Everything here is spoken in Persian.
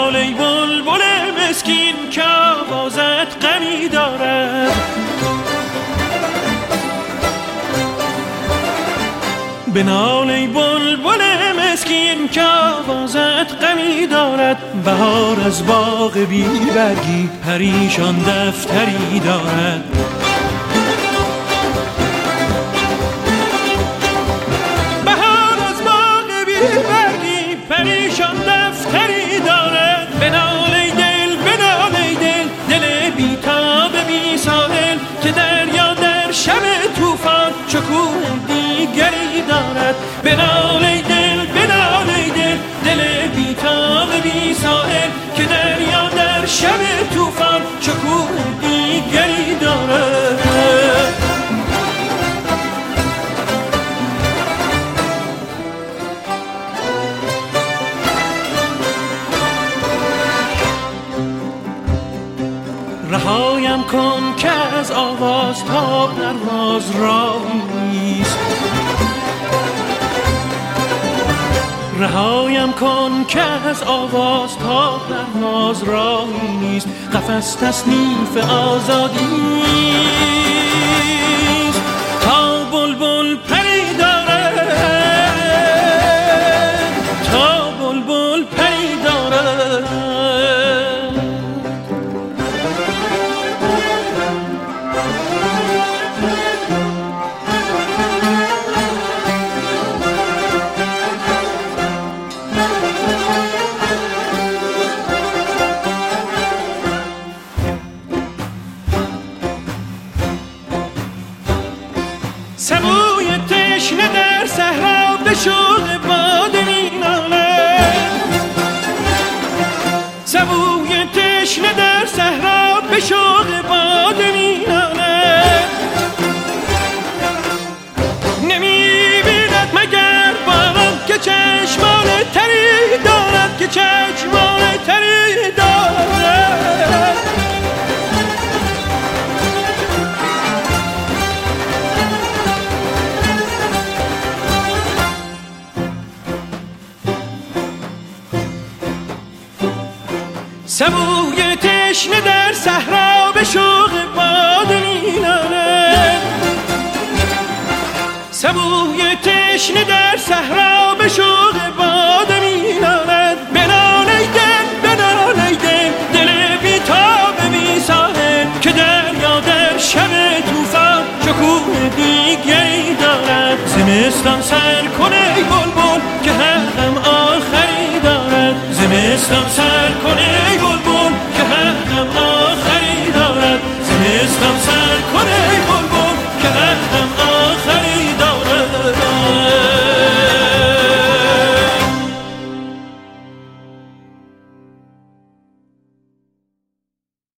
بنال ای بلبل مسکین که آوازت غمی دارد. بنال ای بلبل مسکین که آوازت غمی دارد. بهار از باغ بی برگی پریشان دفتری دارد. بهار از باغ بی برگی پریشان دفتری دارد. بنال ای دل، بنال ای دل، دل بی تاب بی ساحل که دریا در شب طوفان شکوه دیگری دارد. بنال ای دل، بنال ای دل، دل بی تاب بی ساحل که دریا در شب طوفان شکوه دیگری دارد. رهایم کن که از آواز تا پرواز راهی نیست. رهایم کن که از آواز تا پرواز راهی نیست. قفس تصنیف آزادی است تا بلبل پری دارد. تا بلبل پری دارد. سبوی تشنه در صحرا به شوق باد مینالد. سبوی تشنه در صحرا به شوق باد مینالد. نمی‌بیند مگر باران که چشمان تری دارد، که چشمان تری دارد. سبوی تشنه در صحرا به شوق باد مینالد. سبوی تشنه در صحرا به شوق باد مینالد. بنال ای دل، بنال ای دل، دل بی تاب بی ساحل که دریا در شب طوفان شکوه دیگری دارد. زمستان سر کن ای بلبل که هر غم آخری دارد. زمستان سر کن ای بلبل که هر غم آخری دارد. زمستان سر